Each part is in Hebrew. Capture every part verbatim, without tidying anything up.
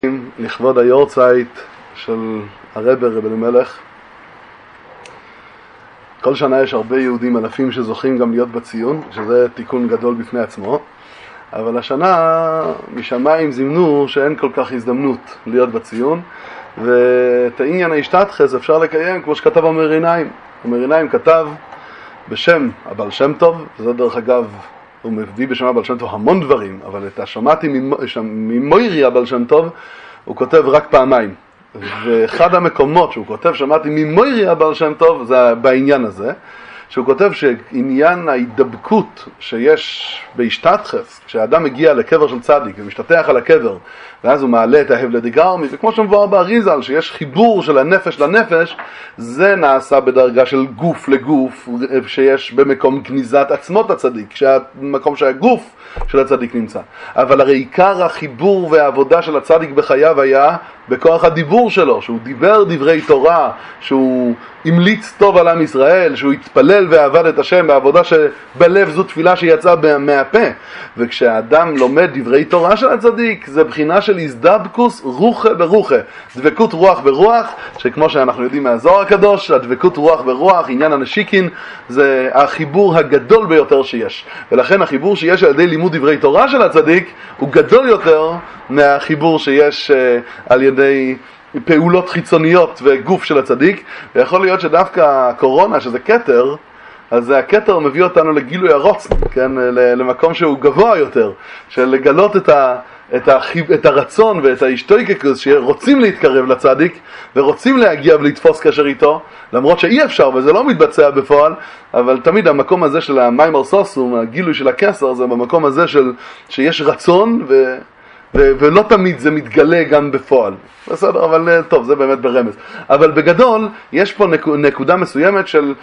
לכבוד היורצייט של הרב רב אלימלך. כל שנה יש הרבה יהודים אלפים שזוכים גם להיות בציון, שזה תיקון גדול בפני עצמו, אבל השנה משמיים זימנו שאין כל כך הזדמנות להיות בציון, ואת העניין ההשתתחס אפשר לקיים כמו שכתב המרינאים. המרינאים כתב בשם הבעל שם טוב, וזה דרך אגב הוא מביא בשם הבעל שם טוב המון דברים, אבל את השמעתי ממוירי הבעל שם טוב הוא כותב רק פעמיים, ואחד המקומות שהוא כותב שמעתי ממוירי הבעל שם טוב זה בעניין הזה, שהוא כותב שעניין ההידבקות שיש בהשתתחס, כשאדם מגיע לקבר של צדיק ומשתתח על הקבר, ואז הוא מעלה את ההבלה דגרמי, וכמו שמבואר באריזל שיש חיבור של הנפש לנפש, זה נעשה בדרגה של גוף לגוף, שיש במקום גניזת עצמות הצדיק, שהמקום שהגוף של הצדיק נמצא. אבל הרי עיקר החיבור והעבודה של הצדיק בחייו היה בכוח הדיבור שלו, שהוא דיבר דברי תורה, שהוא המליץ טוב על עם ישראל, שהוא התפלל ועבד את השם בעבודה שבלב זו תפילה שיצאה מהפה. וכשהאדם לומד דברי תורה של הצדיק, זה בחינה של הזדבקוס רוחה ברוחה, דבקות רוח ברוח, שכמו שאנחנו יודעים מהזוהר הקדוש, הדבקות רוח ברוח, עניין הנשיקין, זה החיבור הגדול ביותר שיש. ולכן החיבור שיש על ידי לימוד דברי תורה של הצדיק הוא גדול יותר מהחיבור שיש על ידי פעולות חיצוניות וגוף של הצדיק. ויכול להיות שדווקא הקורונה, שזה כתר, אז הכתר מביא אותנו לגילוי הרוצן, כן? למקום שהוא גבוה יותר, של לגלות את, ה, את, ה, את הרצון ואת ההשתויקקוס שרוצים להתקרב לצדיק ורוצים להגיע ולתפוס קשר איתו, למרות שאי אפשר וזה לא מתבצע בפועל, אבל תמיד המקום הזה של המיימר סוסום, הגילוי של הכסר, זה במקום הזה של, שיש רצון ו... ו- ולא תמיד זה מתגלה גם בפועל. בסדר, אבל טוב, זה באמת ברמז. אבל בגדול, יש פה נק- נקודה מסוימת של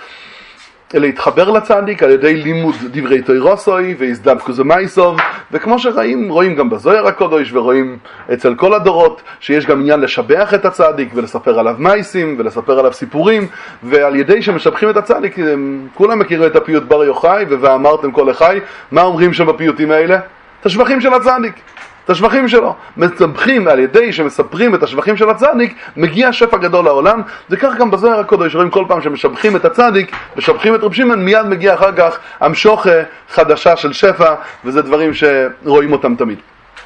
להתחבר לצדיק על ידי לימוד דברי תוירוסוי והזדבקוס ומייסוב, וכמו שרואים, רואים גם בזוהר הקודש ורואים אצל כל הדורות שיש גם עניין לשבח את הצדיק ולספר עליו מייסים ולספר עליו סיפורים, ועל ידי שמשבחים את הצדיק, כולם מכירים את הפיוט בר יוחאי ואמרתם כל החי, מה אומרים שם בפיוטים האלה? את השבחים של הצדיק. את השבחים שלו, מספרים על ידי שמספרים את השבחים של הצדיק, מגיע שפע גדול לעולם. זה כך גם בזוהר הקודש, רואים כל פעם שמשבחים את הצדיק, משבחים את רב שמעון, מיד מגיע אחר כך המשוכה חדשה של שפע, וזה דברים שרואים אותם תמיד.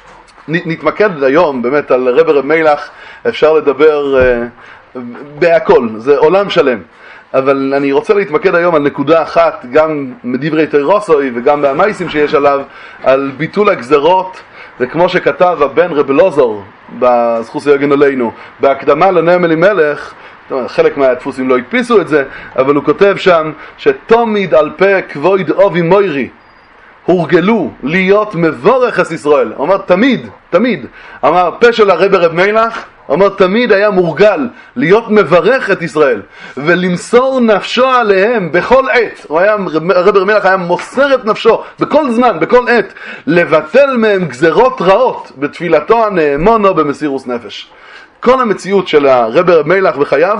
נתמקד היום באמת על רב רב מלך, אפשר לדבר uh, בהכל, זה עולם שלם. אבל אני רוצה להתמקד היום על נקודה אחת, גם מדברי תוירוסוי וגם מהמייסים שיש עליו, על ביטול הגזרות, וכמו שכתב הבן רב אלעזר בזכות יגן עלינו בהקדמה לנאום אלימלך, חלק מהדפוסים לא הדפיסו את זה, אבל הוא כותב שם שתמיד על פה כבוד אבי מוירי הורגלו להיות מבורך את ישראל. הוא אומר תמיד, תמיד, אמר פה של הרב רב מלך, הוא אומר תמיד היה מורגל להיות מברך את ישראל ולמסור נפשו עליהם בכל עת. הוא היה, הרב רב מלך היה מוסר את נפשו בכל זמן, בכל עת, לבטל מהם גזרות רעות בתפילתו הנאמונו במסירוס נפש. כל המציאות של הרב רב מלך בחייו,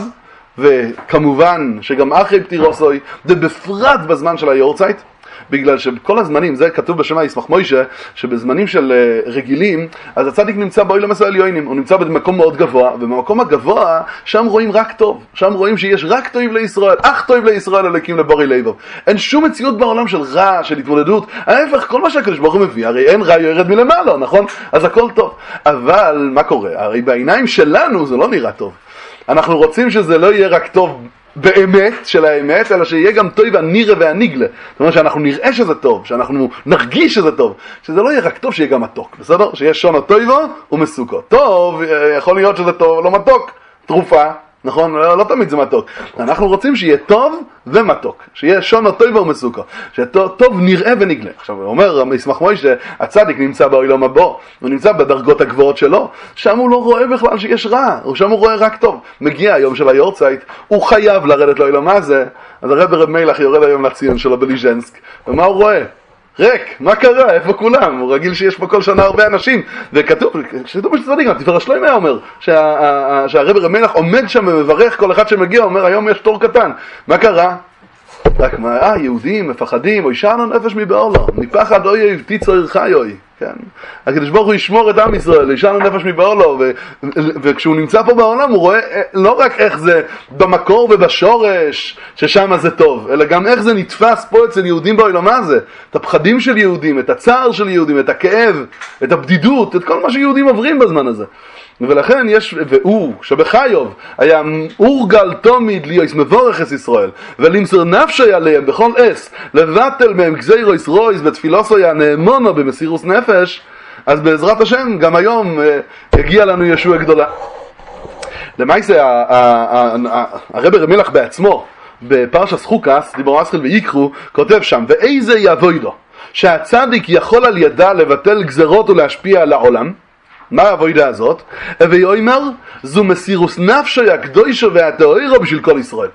וכמובן שגם אחרי פטירוסוי, ובפרט בזמן של היורצייט, בגלל שבכל הזמנים, זה כתוב בשמע ישמח מוישה, שבזמנים של רגילים, אז הצדיק נמצא באוילם העליונים, הוא נמצא במקום מאוד גבוה, ובמקום הגבוה, שם רואים רק טוב, שם רואים שיש רק טוב לישראל, אך טוב לישראל אלוקים לבורי ליבו. אין שום מציאות בעולם של רע, של התמודדות, ההפך, כל מה שהקדוש ברוך הוא מביא, הרי אין רע יורד מלמעלה, נכון? אז הכל טוב. אבל מה קורה? הרי בעיניים שלנו זה לא נראה טוב. אנחנו רוצים שזה לא יהיה רק טוב באמת של האמת, אלא שיהיה גם טוב והנירה והניגלה. זאת אומרת שאנחנו נראה שזה טוב, שאנחנו נרגיש שזה טוב, שזה לא יהיה רק טוב, שיהיה גם מתוק, בסדר? שיהיה שונו טויבו ומסוכו. טוב, יכול להיות שזה טוב, לא מתוק, תרופה, נכון? לא, לא תמיד זה מתוק. אנחנו רוצים שיהיה טוב ומתוק, שיהיה שונו טויבו ומסוכו, שטוב נראה ונגלה. עכשיו הוא אומר, ישמח מוישה, הצדיק נמצא בעולם הבא, הוא נמצא בדרגות הגבוהות שלו, שם הוא לא רואה בכלל שיש רע, שם הוא רואה רק טוב. מגיע היום של היורצייט, הוא חייב לרדת לעולם הזה, אז הרב רב מלך יורד היום לציון שלו בליז'נסק, ומה הוא רואה? ריק, מה קרה? איפה כולם? הוא רגיל שיש פה כל שנה הרבה אנשים, וכתוב, כשכתוב בשצדיק, התפארת שלמה אומר, שהרב רב מלך עומד שם ומברך כל אחד שמגיע, אומר, היום יש תור קטן. מה קרה? רק מה, אה, יהודים מפחדים, אוי שענו נפש מבעולו, מפחד אוי תיצור חיוי. כן? הקדוש ברוך הוא ישמור את עם ישראל, ישנו נפש מבעולו, ו- וכשהוא נמצא פה בעולם הוא רואה לא רק איך זה במקור ובשורש ששם זה טוב, אלא גם איך זה נתפס פה אצל יהודים בעולמה הזה, את הפחדים של יהודים, את הצער של יהודים, את הכאב, את הבדידות, את כל מה שיהודים עוברים בזמן הזה. ולכן יש, והוא שבחיוב היה אורגל תומיד ליוס מבורך את ישראל ולמסור נפשי עליהם בכל אס לבטל מהם גזירויס רויס בתפילוסו הנאמונו במסירוס נפש, אז בעזרת השם גם היום הגיע לנו ישוע גדולה. למעשה הרב רמילך בעצמו בפרשת חוקס דיבור אסחיל ויקרו כותב שם ואיזה יבוידו שהצדיק יכול על ידה לבטל גזרות ולהשפיע על העולם. מה העבודה הזאת? ויאמר זו מסירוס נפשי הקדושו והטהורו בשביל כל ישראל.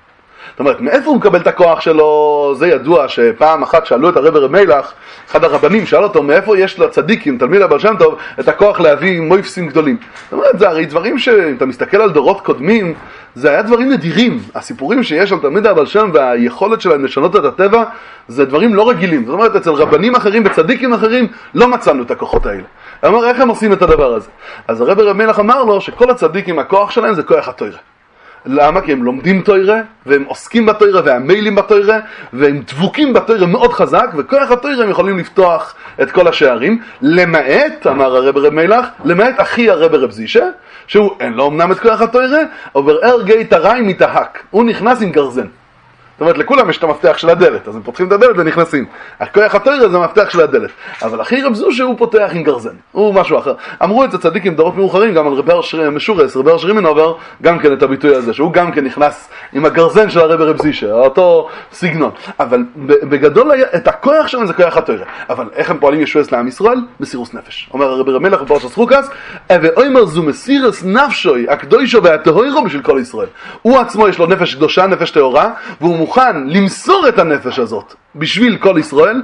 זאת אומרת, מאיפה הוא מקבל את הכוח שלו? זה ידוע שפעם אחת שאלו את הרב רמילך, אחד הרבנים שאל אותו מאיפה יש לצדיקים, תלמיד הבעל שם טוב, את הכוח להביא מויפסים גדולים. זאת אומרת, זה הרי דברים שאם אתה מסתכל על דורות קודמים, זה היה דברים נדירים. הסיפורים שיש על תלמיד הבעל שם והיכולת שלהם לשנות את הטבע, זה דברים לא רגילים. זאת אומרת, אצל רבנים אחרים וצדיקים אחרים לא מצאנו את הכוחות האלה. הוא אמר, איך הם עושים את הדבר הזה? אז הרב רמילך אמר לו שכל הצדיקים, הכוח שלהם זה כוח התורה. למה? כי הם לומדים תורה, והם עוסקים בתורה, והמיילים בתורה, והם דבוקים בתורה מאוד חזק, וכוח התורה הם יכולים לפתוח את כל השערים, למעט, אמר הרב רמילך, למעט אחי הרב רב זישה, שהוא אין לו אמנם את כוח התורה, אבל ארגי תראי מתהק, הוא נכנס עם גרזן. זאת אומרת, לכולם יש את המפתח של הדלת, אז הם פותחים את הדלת ונכנסים. הכוח התורה זה המפתח של הדלת. אבל אחי רב זושה הוא פותח עם גרזן, הוא משהו אחר. אמרו את הצדיקים דורות מאוחרים, גם על רבי משורס, רבי שרימנובר, גם כן את הביטוי הזה, שהוא גם כן נכנס עם הגרזן של הרבי רב זישה, אותו סגנון. אבל בגדול את הכוח שלהם זה כוח התורה. אבל איך הם פועלים ישועות לעם ישראל? מסירוס נפש. אומר הרבי רמילך בפרשת חוקס, ואומר זו מסירוס נפשוי, הקדושו והטהורו בשביל כל ישראל. הוא עצמו יש לו נפש קדושה, נפש טהורה, והוא מוכן למסור את הנפש הזאת בשביל כל ישראל,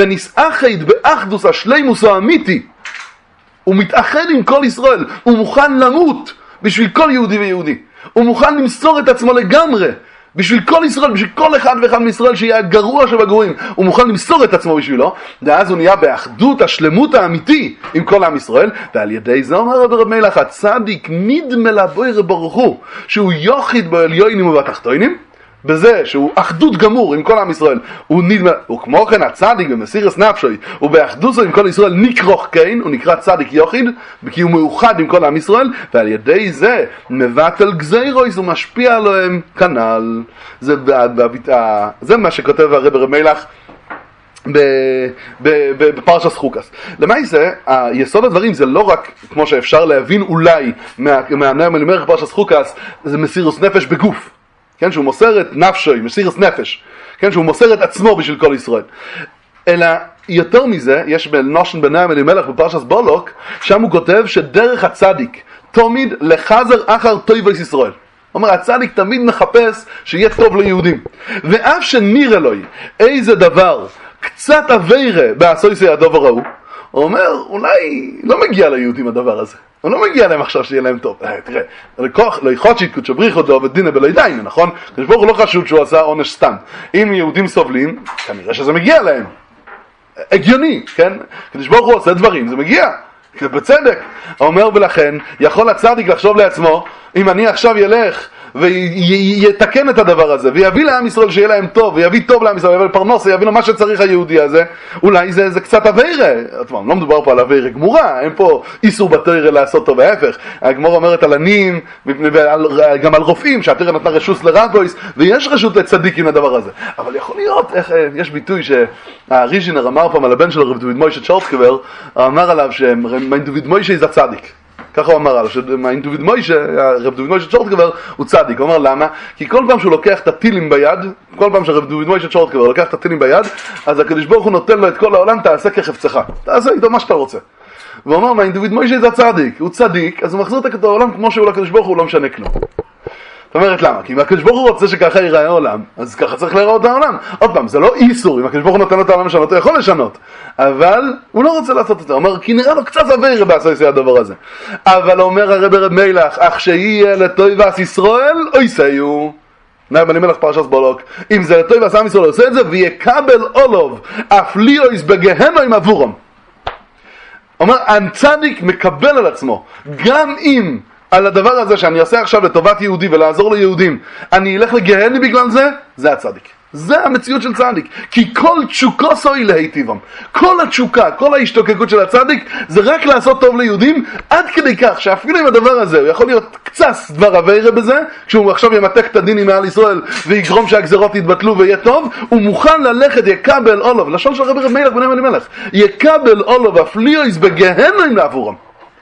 ונסאחד באחדוס השלימוס האמיתי. הוא מתאחד עם כל ישראל, הוא מוכן למות בשביל כל יהודי ויהודי. הוא מוכן למסור את עצמו לגמרי בשביל כל ישראל, בשביל כל אחד ואחד מישראל שיהיה הגרוע שבגרועים. הוא מוכן למסור את עצמו בשבילו, ואז הוא נהיה באחדות השלמות האמיתי עם כל עם ישראל, ועל ידי זה אומר רב רמילך, הצדיק נדמה לבויר ברוך הוא, שהוא יוחיד בעליונים ובתחתונים, בזה שהוא אחדות גמור עם כל עם ישראל, הוא נדמה, וכמו כן הצדיק במסירס נפשוי, הוא באחדות עם כל ישראל נקרוך כן, הוא נקרא צדיק יוחיד, כי הוא מאוחד עם כל עם ישראל, ועל ידי זה מבטל גזירויס, הוא משפיע עליהם כנ"ל. זה, זה מה שכותב הרב רמילך בפרשת חוקס. למעשה, היסוד הדברים זה לא רק כמו שאפשר להבין אולי מהנאום מלמרך פרשת חוקס, זה מסירוס נפש בגוף, כן, שהוא מוסר את נפשו, מסירוס נפש, כן, שהוא מוסר את עצמו בשביל כל ישראל. אלא יותר מזה, יש בנושן בנאום אלימלך בפרשת בולוק, שם הוא כותב שדרך הצדיק תמיד לחזר אחר טויבוס ישראל. אומר, הצדיק תמיד מחפש שיהיה טוב ליהודים. ואף שנראה לו איזה דבר קצת עבירה בעשויסי הדובר ההוא, הוא אומר, אולי לא מגיע ליהודים הדבר הזה. הוא לא מגיע להם עכשיו שיהיה להם טוב. תראה, לא יכול שיתקוד שבריך אותו ודינא בלא ידיים, נכון? הקדוש ברוך הוא לא חשוד שהוא עשה עונש סתם. אם יהודים סובלים, כנראה שזה מגיע להם. הגיוני, כן? הקדוש ברוך הוא עושה דברים, זה מגיע. בצדק. הוא אומר, ולכן, יכול הצדיק לחשוב לעצמו, אם אני עכשיו ילך ויתקן את הדבר הזה, ויביא לעם ישראל שיהיה להם טוב, ויביא טוב לעם ישראל, ויביא לפרנוס, ויביא לו מה שצריך היהודי הזה, אולי זה, זה קצת עבירה. לא מדובר פה על עבירה גמורה, אין פה איסור בתורה לעשות טוב, ההפך. הגמורה אומרת על עניים, גם על רופאים, שהתורה נתנה רשוס לרבויס, ויש רשות לצדיק עם הדבר הזה. אבל יכול להיות, איך, יש ביטוי שהריז'ינר אמר פעם על הבן של רב דוד מוישה צ'ורטקבר, אמר עליו שמיין דוד מוישה זה צדיק. ככה הוא אמר עליו, שמיין דוד מוישה, רב דוד מוישה צ'ורטקבר הוא צדיק. הוא אמר למה? כי כל פעם שהוא לוקח את הטילים ביד, כל פעם שרב דוד מוישה צ'ורטקבר לוקח את הטילים ביד, אז הקדוש ברוך הוא נותן לו את כל העולם, תעשה כחפצך, תעשה איתו מה שאתה רוצה. והוא אומר, מיין דוד מוישה זה צדיק, הוא צדיק, אז הוא מחזיר את העולם כמו שהוא לקדוש ברוך הוא, לא משנה כלום. זאת אומרת למה? כי אם הקדוש ברוך הוא רוצה שככה ייראה העולם, אז ככה צריך להיראות העולם. עוד פעם, זה לא איסור, אם הקדוש ברוך הוא נותן לו את העולם לשנות, הוא יכול לשנות. אבל הוא לא רוצה לעשות את זה. הוא אומר, כי נראה לו קצת עביר בעשי הדבר הזה. אבל אומר הרב רב מילך, אך שיהיה לטויבס ישראל, אוי סיו. נאי בני מלך פרשת בולוק. אם זה לטויבס עם ישראל עושה את זה, ויקבל אולוב, אף ליאויס בגהנום עבורם. אומר, הצדיק מקבל על עצמו, גם אם על הדבר הזה שאני עושה עכשיו לטובת יהודי ולעזור ליהודים, אני אלך לגהנם בגלל זה, זה הצדיק. זה המציאות של צדיק. כי כל תשוקו סוי להיטיבם. כל התשוקה, כל ההשתוקקות של הצדיק, זה רק לעשות טוב ליהודים, עד כדי כך שאפילו עם הדבר הזה, הוא יכול להיות קצת דבר עבירה בזה, כשהוא עכשיו ימתק את הדינים מעל ישראל, ויגרום שהגזרות יתבטלו ויהיה טוב, הוא מוכן ללכת יקבל אולוב, לשון של רבי רב מלך בני מלך, יקבל אולוב אפליוס בגהנם לעבורם.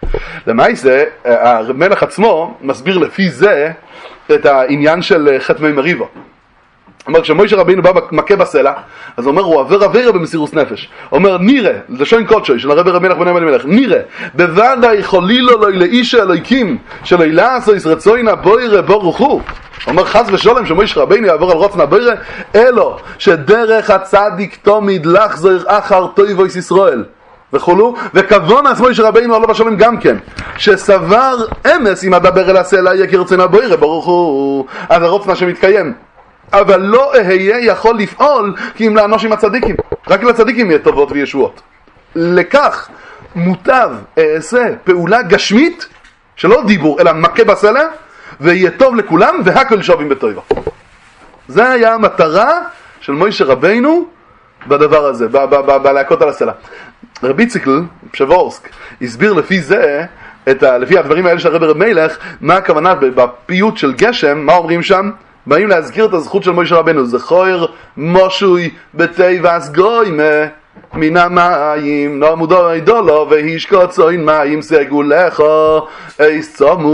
למעשה, המלך עצמו מסביר לפי זה את העניין של חתמי מריבה. אומר, כשמוישה רבינו בא מכה בסלע, אז אומר, הוא עבר עבירה במסירות נפש. אומר, נראה, לשון קודשוי של הרבי רב מלך בני מלך, נראה, בוודאי חולילו לו לאיש האלוהיקים, של אילס או ישרצוינה בוירה ברוך הוא. אומר, חס ושלום שמוישה רבינו יעבור על רוצנה בוירה, אלו שדרך הצדיק תמיד לחזור אחר טויבויס ישראל. וכולו, וכבון עצמו של רבינו עליו השלום גם כן, שסבר אמס אם אדבר אל הסלע יקיר רצונה בוירה ברוך הוא, אז הרוצנה שמתקיים. אבל לא אהיה יכול לפעול כי אם לאנושים הצדיקים, רק לצדיקים יהיה טובות וישועות. לכך מוטב אעשה פעולה גשמית שלא דיבור אלא מכה בסלע, ויהיה טוב לכולם והכל שווים בטובה. זה היה המטרה של מוישה רבינו בדבר הזה, בלהכות על הסלע. רבי ציקל פשבורסק הסביר לפי זה, את ה, לפי הדברים האלה של רבי רב מלך, מה הכוונה בפיוט של גשם, מה אומרים שם? באים להזכיר את הזכות של מוישה רבנו, זכור מושוי בטבע סגוי מן המים, נעמודו אידולו והשקוט צוין מים סגולךו איס צומו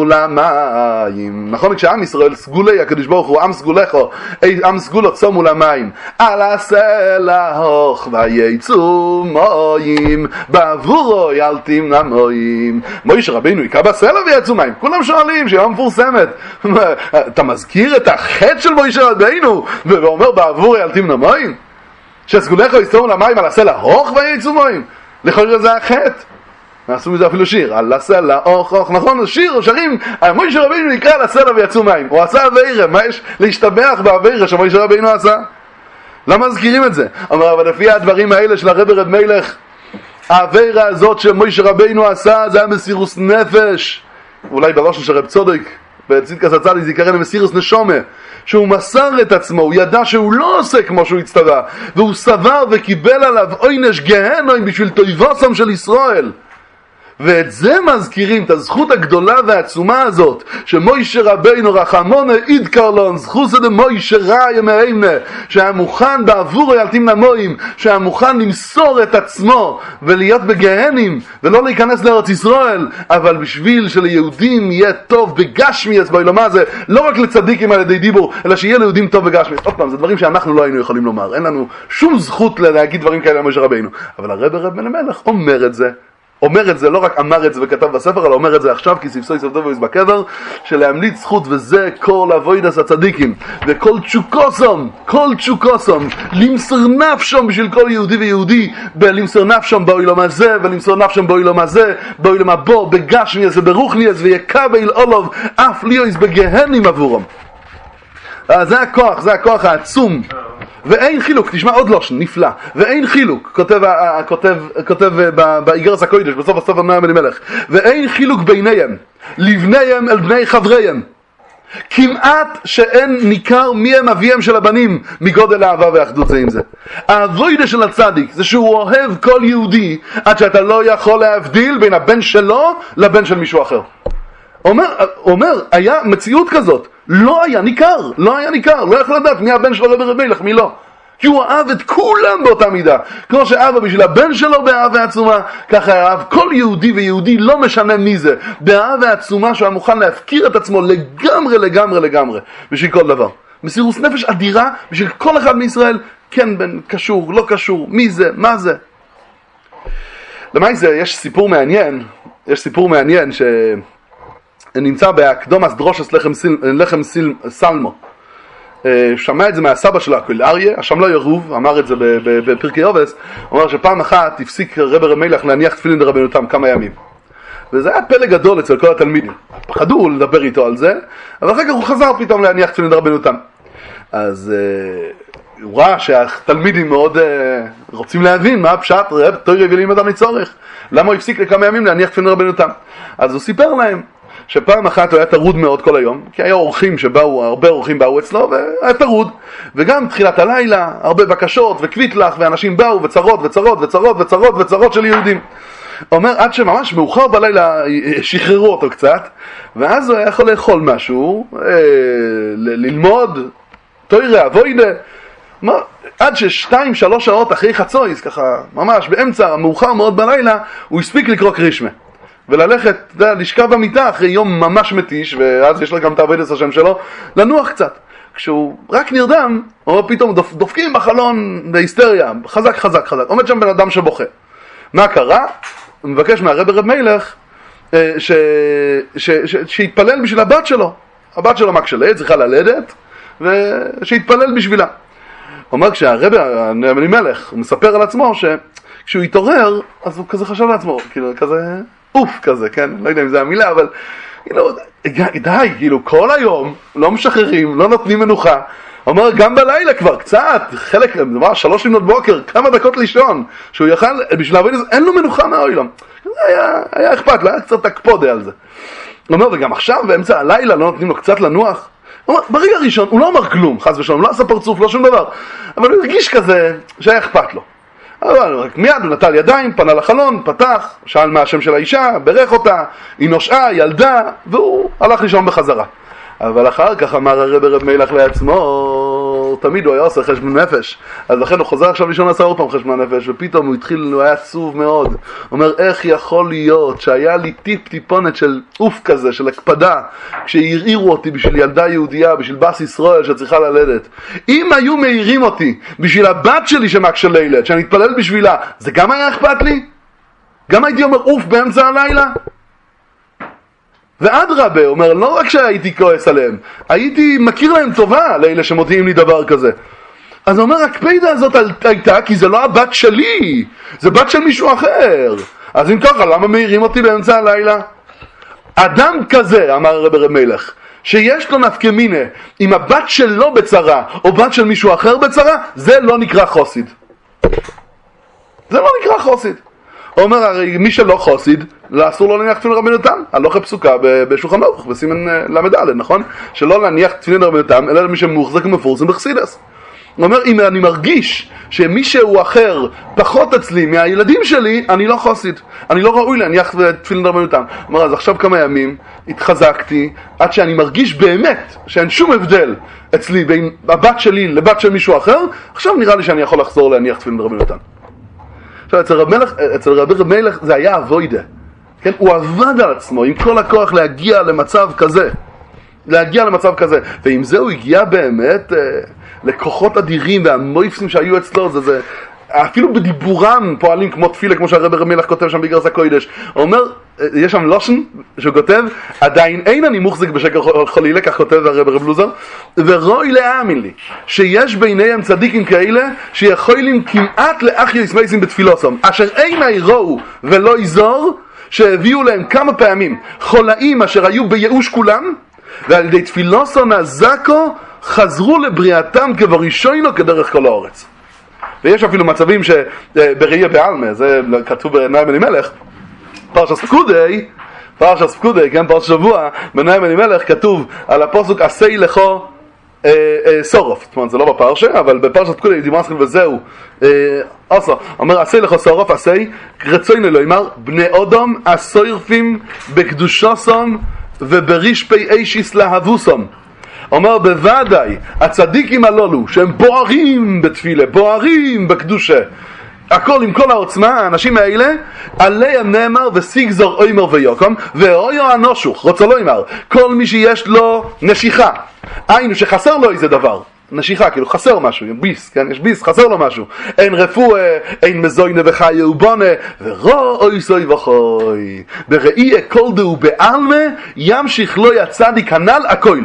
למים. נכון, כשעם ישראל סגולי הקדוש ברוך הוא עם סגולךו, עם סגולו צומו למים, על הסלע הוך וייצאו מים בעבורו ילתים למים. מוישה רבנו יקע בסלע ויצאו מים. כולם שואלים, שאלה מפורסמת, אתה מזכיר את החטא של מוישה רבנו ואומר בעבור ילתים למים? שסגולךו יסתום למים על הסלע הוך וייצאו מים. לכאורה זה החטא. נעשו מזה אפילו שיר, על הסלע הוך הוך, נכון? שיר, שרים, מוישה רבינו יקרא על הסלע ויצאו מים. הוא עשה עבירה, מה יש להשתבח בעבירה שמוישה רבינו עשה? למה מזכירים את זה? אומר, אבל לפי הדברים האלה של הרבי רב מלך, העבירה הזאת שמוישה רבינו עשה, זה היה מסירות נפש. אולי בראש של רב צודק, בצדקת הצדיק זה יקרא למסירות נשומה, שהוא מסר את עצמו, הוא ידע שהוא לא עושה כמו שהוא הצטווה, והוא סבר וקיבל עליו עונש גהנום בשביל טויבוסם של ישראל. ואת זה מזכירים, את הזכות הגדולה והעצומה הזאת, שמוישה רבינו רחמונה אידקרלון, זכות זה מוישה רעי מהאמנה, שהיה מוכן בעבור הילתים למוים, שהיה מוכן למסור את עצמו ולהיות בגהנים, ולא להיכנס לארץ ישראל, אבל בשביל שליהודים יהיה טוב בגשמיאס בעולם הזה, לא רק לצדיקים על ידי דיבור, אלא שיהיה ליהודים טוב בגשמיאס. עוד פעם, זה דברים שאנחנו לא היינו יכולים לומר, אין לנו שום זכות להגיד דברים כאלה למוישה רבינו, אבל הרבי רב מלך אומר את זה, אומר את זה, לא רק אמר את זה וכתב בספר, אלא אומר את זה עכשיו, כי ספסוי ספדו ויש בקבר, שלהמליץ זכות, וזה כל אבוידס הצדיקים, וכל תשוקוסום, כל תשוקוסום, למסור נפשום בשביל כל יהודי ויהודי, למסור נפשום באוילום הזה, ולמסור נפשום באוילום הזה, באוילום הבא, בגשמיאס וברוחניאס, ויקבל אולוב, אף ליאוס בגהנים עבורם. זה הכוח, זה הכוח העצום. ואין חילוק, תשמע עוד לושן, נפלא, ואין חילוק, כותב, כותב, כותב באיגרס הקודש, בסוף הסוף המאה מלך, ואין חילוק ביניהם, לבניהם אל בני חבריהם, כמעט שאין ניכר מי הם אביהם של הבנים, מגודל האהבה והאחדות זה עם זה. העבודה של הצדיק, זה שהוא אוהב כל יהודי, עד שאתה לא יכול להבדיל בין הבן שלו, לבן של מישהו אחר. אומר, אומר, היה מציאות כזאת, לא היה ניכר, לא היה ניכר, לא יכול לדעת מי הבן שלו רבי רב מלך, מי לא. כי הוא אהב את כולם באותה מידה. כמו שאהב בשביל הבן שלו באהבה עצומה, ככה אהב כל יהודי ויהודי, לא משנה מי זה, באהבה עצומה שהוא מוכן להפקיר את עצמו לגמרי, לגמרי, לגמרי, בשביל כל דבר. מסירות נפש אדירה, בשביל כל אחד מישראל, כן בן קשור, לא קשור, מי זה, מה זה. למעשה יש סיפור מעניין, יש סיפור מעניין ש... נמצא בהקדומס דרושס לחם, סיל, לחם סיל, סלמו. שמע את זה מהסבא של הקול אריה, השם לא ירוב, אמר את זה בפרקי אובס, הוא אומר שפעם אחת הפסיק רבי רב מלך להניח תפילין דרבנותם כמה ימים. וזה היה פלא גדול אצל כל התלמידים. פחדו לדבר איתו על זה, אבל אחר כך הוא חזר פתאום להניח תפילין דרבנותם. אז הוא ראה שהתלמידים מאוד uh, רוצים להבין מה הפשט, רב תוירה ולימד אני צורך, למה הוא הפסיק לכמה ימים להניח תפילין רבנו תם. אז הוא סיפר להם שפעם אחת הוא היה טרוד מאוד כל היום, כי היה אורחים שבאו, הרבה אורחים באו אצלו, והיה טרוד, וגם תחילת הלילה, הרבה בקשות וקביטלח, ואנשים באו וצרות וצרות וצרות וצרות וצרות של יהודים. אומר עד שממש מאוחר בלילה שחררו אותו קצת, ואז הוא היה יכול לאכול משהו, אה, ל- ללמוד, תוירה, אבוידה, מה, עד ששתיים, שלוש שעות אחרי חצויס, ככה ממש באמצע, מאוחר מאוד בלילה, הוא הספיק לקרוא קרישמה. וללכת, דה, לשכב במיטה אחרי יום ממש מתיש, ואז יש לו גם את העבודת השם שלו, לנוח קצת. כשהוא רק נרדם, הוא פתאום דופ, דופקים בחלון בהיסטריה, חזק חזק חזק, עומד שם בן אדם שבוכה. מה קרה? הוא מבקש מהרב רב מלך ש... ש... ש... שיתפלל בשביל הבת שלו. הבת שלו מקשלה, צריכה ללדת, ושיתפלל בשבילה. הוא אומר, כשהרב מלך, הוא מספר על עצמו שכשהוא התעורר, אז הוא כזה חשב לעצמו, כאילו כזה אוף כזה, כן? לא יודע אם זה המילה, אבל כאילו, די, כאילו כל היום לא משחררים, לא נותנים מנוחה. אומר, גם בלילה כבר, קצת, חלק, דבר, שלוש לפנות בוקר, כמה דקות לישון, שהוא יכל, בשביל להבין את זה, אין לו מנוחה מהאוילם. היה, היה אכפת, לא היה קצת הקפודה על זה. הוא אומר, וגם עכשיו, באמצע הלילה, לא נותנים לו קצת לנוח. הוא אומר, ברגע הראשון, הוא לא אמר כלום, חס ושלום, לא עשה פרצוף, לא שום דבר. אבל הוא הרגיש כזה, שהיה אכפת לו. אבל רק מיד הוא נטל ידיים, פנה לחלון, פתח, שאל מה השם של האישה, ברך אותה, היא נושעה, ילדה, והוא הלך לישון בחזרה. אבל אחר כך אמר הרב רב מלך לעצמו, תמיד הוא היה עושה חשבון נפש, אז לכן הוא חוזר עכשיו לישון עשה עוד פעם חשבון נפש, ופתאום הוא התחיל, הוא היה עצוב מאוד. הוא אומר, איך יכול להיות שהיה לי טיפ טיפונת של אוף כזה, של הקפדה, כשהעירו אותי בשביל ילדה יהודייה, בשביל בס ישראל שצריכה ללדת. אם היו מעירים אותי בשביל הבת שלי שמקשה לילד, שאני אתפלל בשבילה, זה גם היה אכפת לי? גם הייתי אומר אוף באמצע הלילה? ועד רבה, אומר, לא רק שהייתי כועס עליהם, הייתי מכיר להם טובה לאלה שמודיעים לי דבר כזה. אז הוא אומר, הקפידה הזאת הייתה כי זה לא הבת שלי, זה בת של מישהו אחר. אז אם ככה, למה מעירים אותי באמצע הלילה? אדם כזה, אמר הרב רב מלך, שיש לו נפקא מינה, אם הבת שלו בצרה, או בת של מישהו אחר בצרה, זה לא נקרא חוסיד. זה לא נקרא חוסיד. הוא אומר, הרי מי שלא חוסיד, אסור לא להניח תפילין רבנו תם, הלכה פסוקה בשולחן ערוך, בסימן למד, נכון? שלא להניח תפילין רבנו תם, אלא למי שמוחזק ומפורסם בחסידות. הוא אומר, אם אני מרגיש שמישהו אחר פחות אצלי מהילדים שלי, אני לא חוסיד, אני לא ראוי להניח תפילין רבנו תם. הוא אומר, אז עכשיו כמה ימים התחזקתי, עד שאני מרגיש באמת שאין שום הבדל אצלי בין הבת שלי לבת של מישהו אחר, עכשיו נראה לי שאני יכול לחזור להניח תפילין רבנו תם. עכשיו, אצל רב מלך, אצל רב רב מלך זה היה אבוידה. כן? הוא עבד על עצמו עם כל הכוח להגיע למצב כזה. להגיע למצב כזה. ועם זה הוא הגיע באמת אה, לכוחות אדירים והמויפסים שהיו אצלו. זה, זה, אפילו בדיבורם פועלים כמו תפילה, כמו שהרב רב מלך כותב שם בגרס הקודש. הוא אומר, יש שם לושן שהוא כותב, עדיין אין אני מוחזק בשקר חלילה, כך כותב הרב רב לוזר, ורואי להאמין לי, שיש ביניהם צדיקים כאלה, שיכולים כמעט לאחי יסמייסים בתפילוסם, אשר אין היראו ולא יזור, שהביאו להם כמה פעמים חולאים אשר היו בייאוש כולם, ועל ידי תפילוסם הזקו, חזרו לבריאתם כבראשונו כדרך כל האורץ. ויש אפילו מצבים שבראייה בעלמה, זה כתוב בנעים אלימלך, פרשת פקודי, פרשת פקודי, כן, פרשת שבוע, בנעים אלימלך כתוב על הפסוק עשי לכו אה, אה, סורוף, זאת אומרת זה לא בפרשה, אבל בפרשת פקודי דיברנו וזהו, אה, עושה, אומר עשי לכו סורוף, עשי, רצוינו לו, אמר, בני אודום הסורפים בקדושוסום וברשפי אישיס להבוסום. אומר בוודאי, הצדיקים הללו שהם בוערים בתפילה, בוערים בקדושה, הכל עם כל העוצמה, האנשים האלה, עליהם נאמר וסיגזור אוימר ויוקום, ואויו הנושוך, רוצה לא אמר, כל מי שיש לו נשיכה, היינו שחסר לו איזה דבר, נשיכה, כאילו חסר משהו, ביס, כן, יש ביס, חסר לו משהו, אין רפואה, אין מזוינה וחי ובונה, ורואי סוי וחוי, בראי הכל דהו בעלמה, ימשיך לו יצדיק הנ"ל הכל.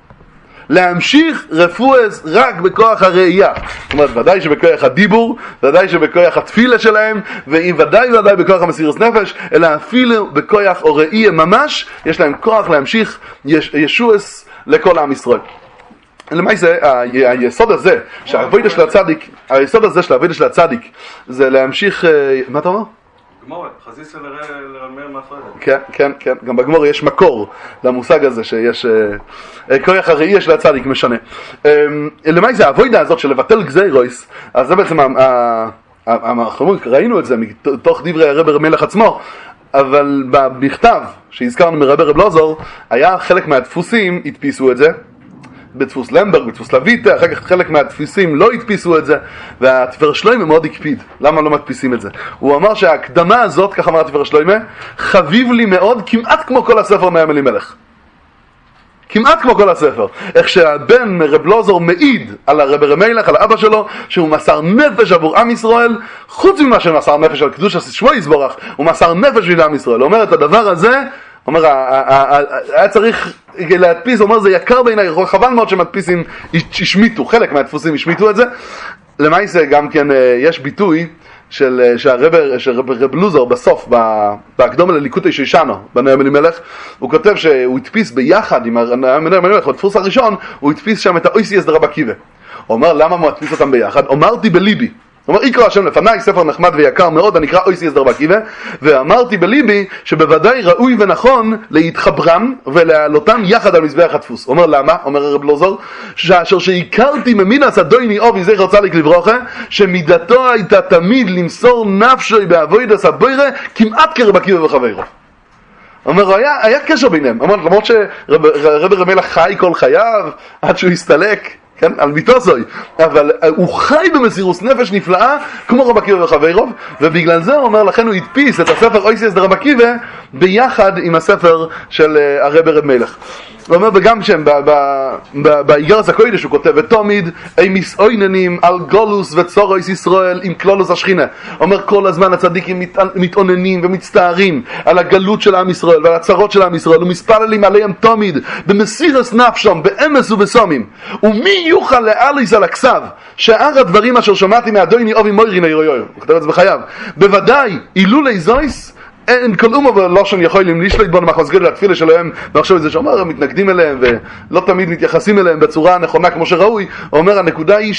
להמשיך רפואס רק בכוח הראייה. זאת אומרת, ודאי שבכוח הדיבור, ודאי שבכוח התפילה שלהם, וודאי ודאי בכוח המסירות נפש, אלא אפילו בכוח או ראייה ממש, יש להם כוח להמשיך יש, ישועס לכל עם ישראל. למעשה, היסוד הזה, שהעבודה של הצדיק, היסוד הזה של העבודה של הצדיק, זה להמשיך, מה אתה אומר? גמורה, חזיסה לרמר מהפרדת. כן, כן, כן, גם בגמורה יש מקור למושג הזה שיש, כוח הראייה של הצדיק משנה. למעשה, העבודה הזאת של לבטל גזירוס, אז זה בעצם, אנחנו ראינו את זה מתוך דברי הרב מלך עצמו, אבל במכתב שהזכרנו מרב רב לוזור, היה חלק מהדפוסים, הדפיסו את זה, בדפוס למברג, בדפוס לויטה, אחר כך חלק מהדפיסים לא הדפיסו את זה, והתפר שלוימה מאוד הקפיד. למה לא מדפיסים את זה? הוא אמר שההקדמה הזאת, כך אמר התפר שלוימה, חביב לי מאוד, כמעט כמו כל הספר מהם אלימלך. כמעט כמו כל הספר. איך שהבן רב לוזור מעיד על הרב רמילך, על האבא שלו, שהוא מסר נפש עבור עם ישראל, חוץ ממה שמסר נפש על קדוש שמו יסבורך, הוא מסר נפש לעם ישראל. הוא אומר את הדבר הזה, אומר, היה צריך להדפיס, הוא אומר, זה יקר בעיניי, חבל מאוד שמדפיסים השמיטו, חלק מהדפוסים השמיטו את זה. למעשה גם כן יש ביטוי של רב לוזור בסוף, בהקדומה לליקוטי שישנו, בנאם אלימלך, הוא כותב שהוא הדפיס ביחד עם הנאם אלימלך, בדפוס הראשון, הוא הדפיס שם את האויסיאס דרבא קיבה. הוא אומר, למה הוא הדפיס אותם ביחד? אמרתי בליבי. הוא אומר, יקרא השם לפניי, ספר נחמד ויקר מאוד, הנקרא אויסיאס דרבא קיבה, ואמרתי בליבי שבוודאי ראוי ונכון להתחברם ולהעלותם יחד על מזבח הדפוס. הוא אומר, למה? אומר הרב לוזור, שאשר שהכרתי ממינס אדוני אובי זכר צדיק לברוכה, שמידתו הייתה תמיד למסור נפשי בעבודת הבוירה, כמעט כרבא קיבה וחברו. אומר, היה, היה קשר ביניהם. אומר, למרות שרב רמילך חי כל חייו, עד שהוא הסתלק, כן, על ביתו זוי, אבל הוא חי במסירות נפש נפלאה כמו רבא קיבה וחברו, ובגלל זה הוא אומר, לכן הוא הדפיס את הספר אויסיאס דרבא קיבה ביחד עם הספר של הרב רמילך. הוא אומר, וגם שם באיגרס הקודש הוא כותב, ותמיד אי מסעוננים על גולוס וצורויס ישראל עם כלולוס השכינה. הוא אומר, כל הזמן הצדיקים מתעוננים ומצטערים על הגלות של עם ישראל ועל הצרות של עם ישראל, ומספללים עליהם תמיד במסירת נפשם, באמס ובסומים. ומי יוכל להעליס על הכסב שאר הדברים אשר שמעתי מאדוני אובי מוירין הירויו, הוא כותב את זה בחייו, בוודאי אילולי זויס אין כל אומה ולושן יכולים לשלט בו למחוז גדול לתפילה שלהם, ועכשיו זה שאומר, הם מתנגדים אליהם ולא תמיד מתייחסים אליהם בצורה הנכונה כמו שראוי. הוא אומר, הנקודה היא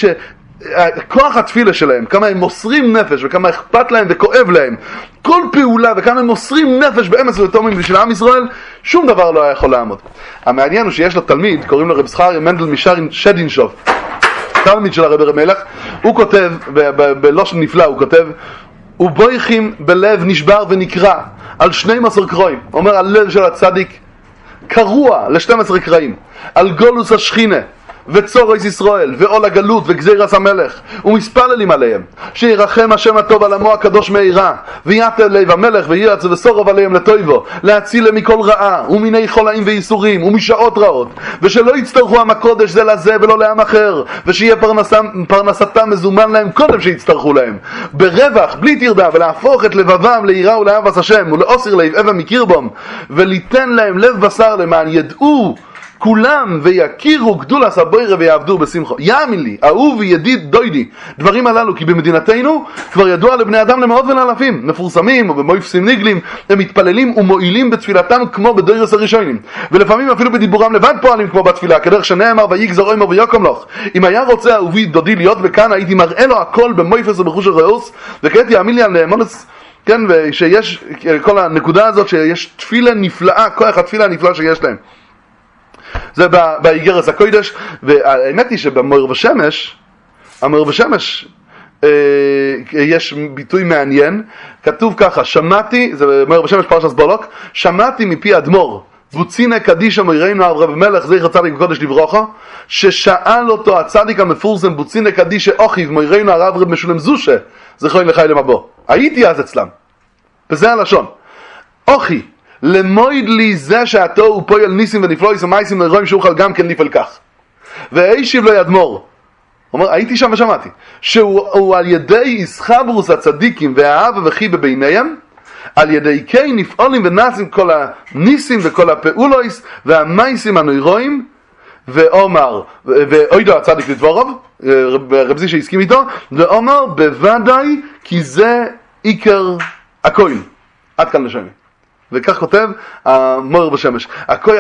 שכוח התפילה שלהם, כמה הם מוסרים נפש וכמה אכפת להם וכואב להם כל פעולה, וכמה הם מוסרים נפש באמס ובתומים בשביל עם ישראל, שום דבר לא היה יכול לעמוד. המעניין הוא שיש לו תלמיד, קוראים לו רב זכריה מנדל משארין שדינשוף, תלמיד של הרב רמילך. הוא כותב, בלושן נפלא הוא כותב, ובויכים בלב נשבר ונקרע על שנים עשר קרואים. אומר, הלב של הצדיק קרוע ל-שנים עשר קרעים, על גולוס השכינה וצורס ישראל ועול הגלות וגזירס המלך, ומספללים עליהם שירחם השם הטוב על עמו הקדוש מהירה, ויתר לב המלך וירץ וסורב עליהם לטויבו, להציל להם מכל רעה ומיני חולאים וייסורים ומשעות רעות, ושלא יצטרכו עם הקודש זה לזה ולא לעם אחר, ושיהיה פרנסתם, פרנסתם מזומן להם קודם שיצטרכו להם ברווח בלי תרדה, ולהפוך את לבבם ליראה ולאהבת השם ולאוסר לב אבן מקרבם, וליתן להם לב בשר למען ידעו כולם ויכירו גדולת הבוירה ויעבדו בשמחו. יאמין לי, אהוב וידיד דוידי, דברים הללו, כי במדינתנו כבר ידוע לבני אדם למאות ולאלפים, מפורסמים ובמויפסים ניגלים, הם מתפללים ומועילים בתפילתם כמו בדוירס הראשונים, ולפעמים אפילו בדיבורם לבד פועלים כמו בתפילה, כדרך שנאמר ויגזר אוימו ויוקם לך. אם היה רוצה אהובי דודי להיות בכאן, הייתי מראה לו הכל במויפס ובחוש הראוס, וכעת יאמין לי על נאמונס, כן, ושיש כל הנקודה הזאת שיש תפילה נפלאה, כוח התפילה הנפלאה שיש להם. זה באיגרס הקודש. והאמת היא שבמאור ושמש, המאור ושמש אה, יש ביטוי מעניין, כתוב ככה, שמעתי, זה מאור ושמש פרשת בולוק, שמעתי מפי אדמו"ר בוצינה קדישה מוירנו הרב מלך זכר צדיק וקודש לברוכה, ששאל אותו הצדיק המפורסם בוצינה קדישה אחיו מוירנו הרב רב משולם זושה זכר לחיים לבוא, הייתי אז אצלם, וזה הלשון, אוכי למויד לי זה שעתו הוא פועל ניסים ונפלויס ומייסים לרואים שאוכל גם כן נפעל כך. והאישיב לו ידמור, אומר, הייתי שם ושמעתי, שהוא על ידי ישחברוס הצדיקים והאהבה וכי בביניהם, על ידי קי נפעולים ונעשים כל הניסים וכל הפעולויס והמייסים הנוירואים, ואומר, ואוידו הצדיק לדבורוב, רב זי שהסכים איתו, ואומר בוודאי כי זה עיקר הכהן. עד כאן לשמי. וכך כותב המאור בשמש. הכוח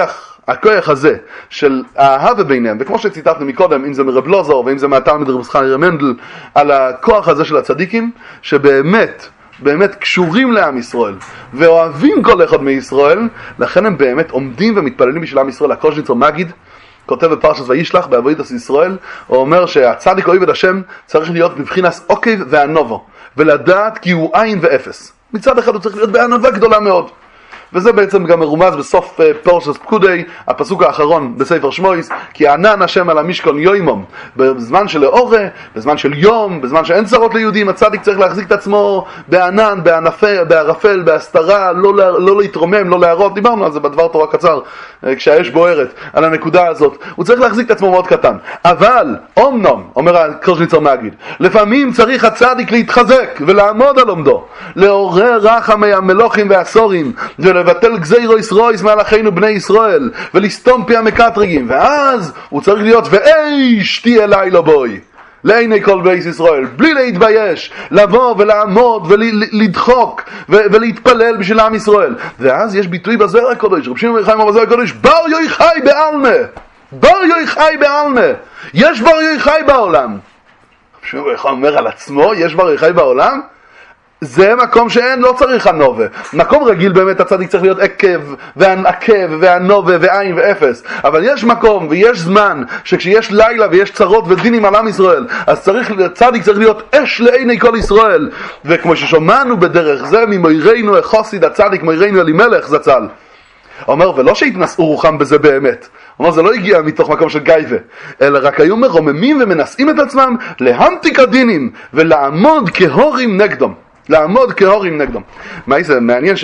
הכוח הזה של האהבה ביניהם, וכמו שציטטנו מקודם, אם זה מרב לוזור ואם זה מהתלמיד רב חיים מנדל, על הכוח הזה של הצדיקים, שבאמת, באמת קשורים לעם ישראל, ואוהבים כל אחד מישראל, לכן הם באמת עומדים ומתפללים בשביל עם ישראל. הקוז'ניצר מגיד, כותב בפרשת וישלח בעבודת ישראל, הוא אומר שהצדיק אוהב את השם צריך להיות מבחינת עוקב וענובו, ולדעת כי הוא עין ואפס. מצד אחד הוא צריך להיות בענווה גדולה מאוד. וזה בעצם גם מרומז בסוף פרשת פקודי, הפסוק האחרון בספר שמויס, כי ענן השם על המשכון יוימום, בזמן של אורה, בזמן של יום, בזמן שאין צרות ליהודים, הצדיק צריך להחזיק את עצמו בענן, בערפל, בהסתרה, לא, לא להתרומם, לא להראות. דיברנו על זה בדבר תורה קצר, כשהאש בוערת, על הנקודה הזאת. הוא צריך להחזיק את עצמו מאוד קטן. אבל, אומנם, אומר הקוז'ניצר מגיד, לפעמים צריך הצדיק להתחזק ולעמוד על עומדו, לעורר רחמי המלוכים והסורים, ולבטל גזירו ישרויס מעל אחינו בני ישראל, ולסתום פי המקטרגים, ואז הוא צריך להיות ואיש תהיה לילה בוי לעיני כל בית ישראל, בלי להתבייש, לבוא ולעמוד ולדחוק ולהתפלל בשביל עם ישראל. ואז יש ביטוי בזוהר הקודש, רב שמעון בר יוחאי בזוהר הקודש, בר יוחאי בעלמא, בר יוחאי בעלמא, יש בר יוחאי בעולם. רב שמעון בר יוחאי אומר על עצמו, יש בר יוחאי בעולם? זה מקום שאין, לא צריך הנובה. מקום רגיל באמת הצדיק צריך להיות עקב והעקב והנובה ועין ואפס. אבל יש מקום ויש זמן שכשיש לילה ויש צרות ודינים על עם ישראל, אז צריך, הצדיק צריך להיות אש לעיני כל ישראל. וכמו ששומענו בדרך זה ממוירנו החוסיד הצדיק מוירנו אלימלך זצ"ל, אומר, ולא שהתנסעו רוחם בזה באמת, אומר, זה לא הגיע מתוך מקום של גייבה, אלא רק היו מרוממים ומנסים את עצמם להמתיק הדינים ולעמוד כהורים נגדם, לעמוד כהורים נגדם. מה זה מעניין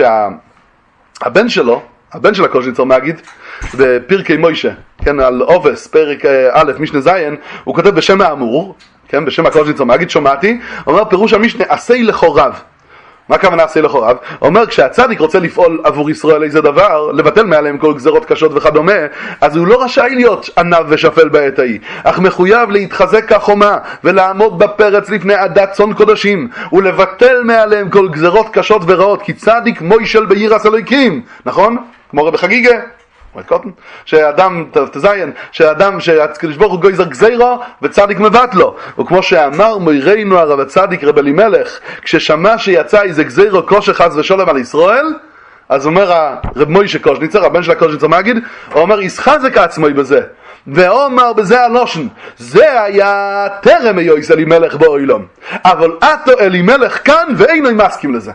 שהבן שלו, הבן של הקוז'ניצר מגיד, בפרקי מוישה, כן, על אובס, פרק א', משנה זין, הוא כותב בשם האמור, כן, בשם הקוז'ניצר מגיד, שומעתי, אומר פירוש המשנה, עשי לחוריו. מה הכוונה עשי לחוריו? אומר, כשהצדיק רוצה לפעול עבור ישראל איזה דבר, לבטל מעליהם כל גזרות קשות וכדומה, אז הוא לא רשאי להיות ענב ושפל בעת ההיא, אך מחויב להתחזק כחומה ולעמוד בפרץ לפני עדת צאן קודשים ולבטל מעליהם כל גזרות קשות ורעות, כי צדיק מוישל ביראת אלוהים, נכון? כמו רבי חגיגה, שאדם, תזיין, שאדם, שהקדוש ברוך הוא גוזר גזירו וצדיק מבטלו. וכמו שאמר מוירנו הרב הצדיק רב אלימלך, כששמע שיצא איזה גזירו קושי חס ושלום על ישראל, אז אומר הרב מוישה קוז'ניצר, הבן של הקוז'ניצר מגיד, הוא אומר, ישחזק עצמוי בזה, ואומר בזה הלושן, זה היה טרם היויס אלימלך באוילום, אבל אתו אלימלך כאן ואינו מסכים לזה.